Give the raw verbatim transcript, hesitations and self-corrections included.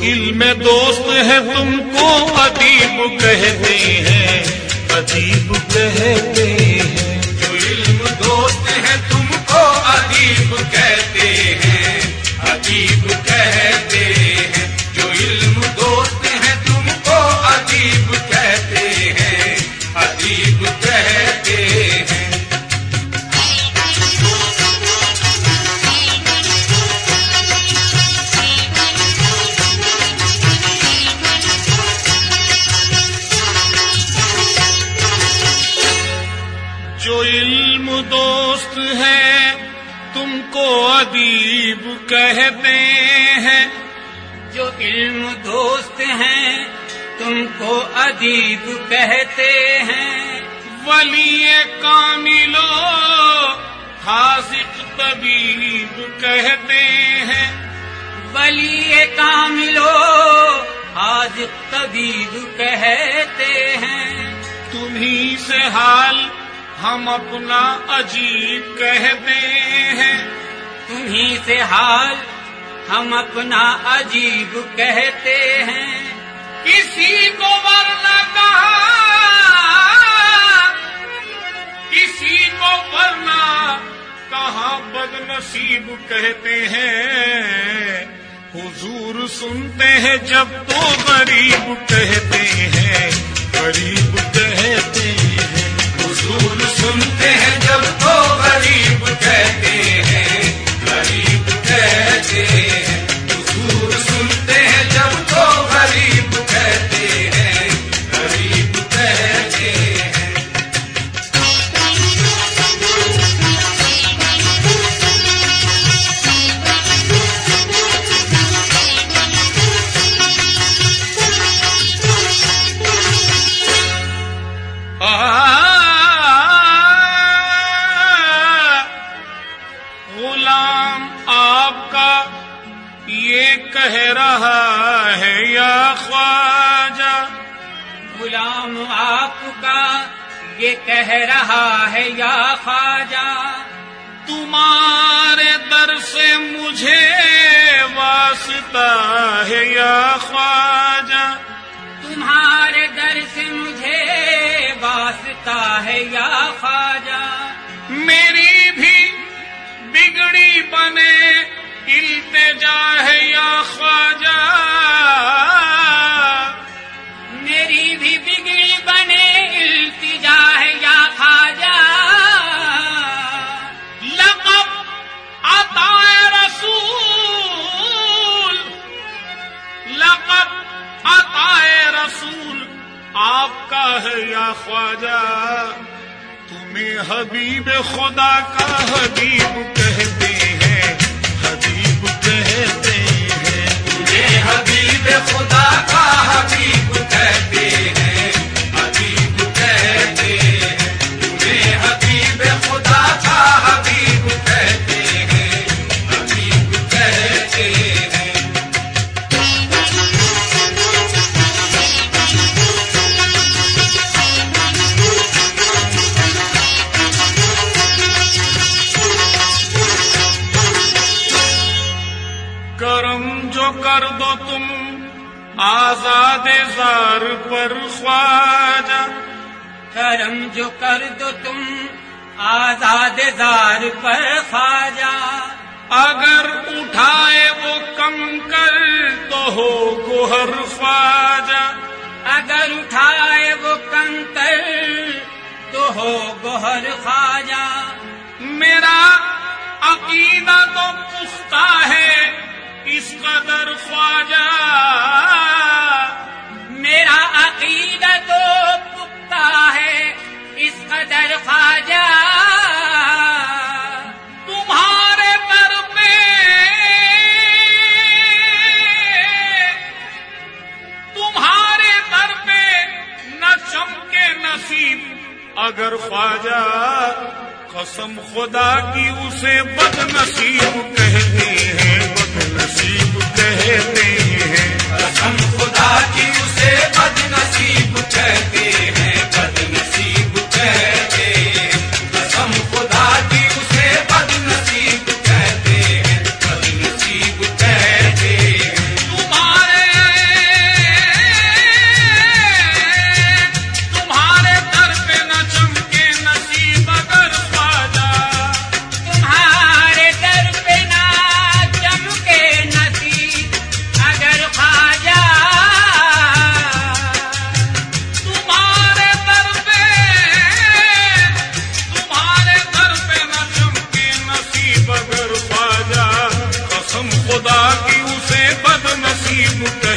इल्म दोस्त है तुमको अदीब कहते हैं, अदीब कहते हैं। जो इल्म दोस्त है तुमको अदीब कहते हैं, अदीब कहते हैं। जो इल्म दोस्त है तुमको अदीब कहते हैं, अदीब कहते हैं। जो इल्म दोस्त है तुमको अदीब कहते हैं, जो इल्म दोस्त हैं तुमको अदीब कहते हैं। वली कामिलो हाज़िक़ तबीब कहते हैं, वली कामिलो हाज़िक़ तबीब कहते हैं। तुम्ही से हाल हम अपना अजीब कहते हैं, तुम्ही से हाल हम अपना अजीब कहते हैं। किसी को वरना कहा, किसी को वरना कहा बदनसीब कहते हैं। हुजूर सुनते हैं जब तो गरीब कहते हैं, गरीब कहते हैं। हुजूर सुनते हैं जब तो गरीब कहते हैं, गरीब कहते हैं। हुजूर सुनते हैं जब तो गरीब कहते हैं, गरीब कहते हैं। गुलाम आपका ये कह रहा है या ख्वाजा, गुलाम आपका ये कह रहा है या ख्वाजा। तुम्हारे दर से मुझे वास्ता है या ख्वाजा, तुम्हारे दर से मुझे वास्ता है या ख्वाजा। मेरी भी बिगड़ी बने इल्तिजा है या ख्वाजा, मेरी भी बिगड़ी बने इल्तिजा है या ख्वाजा। लक़ब अताए रसूल, लक़ब अताए रसूल आपका है या ख्वाजा। तुम्हें हबीब खुदा का हबीब कहते हैं, हबीब कहते हैं। तुम्हें हबीब खुदा का हबीब कहते हैं, हबीब कहते हैं। तुम्हें हबीब खुदा का हबीब कहते हैं, हबीब कहते हैं। करम जो कर दो तुम आजादे जार पर ख्वाजा, करम जो कर दो तुम आजाद जार पर ख्वाजा। अगर उठाए वो कंकर तो हो गोहर ख्वाजा, अगर उठाए वो कंकर तो हो गोहर ख्वाजा। मेरा अकीदा तो पुख्ता है इस कदर ख्वाजा, मेरा अकीदा तो पुख्ता है इस कदर ख्वाजा। तुम्हारे दर पे तुम्हारे दर पे न चमके नसीब अगर ख्वाजा। कसम खुदा की उसे बदनसीब कहते हैं, बदनसीब कहते हैं। कसम खुदा की उसे बदनसीब कहते हैं, बदनसीब कहते हैं। कसम खुदा की उसे बदनसीब कहते हैं, बदनसीब कहते हैं। तुम्हारे गरीब कहते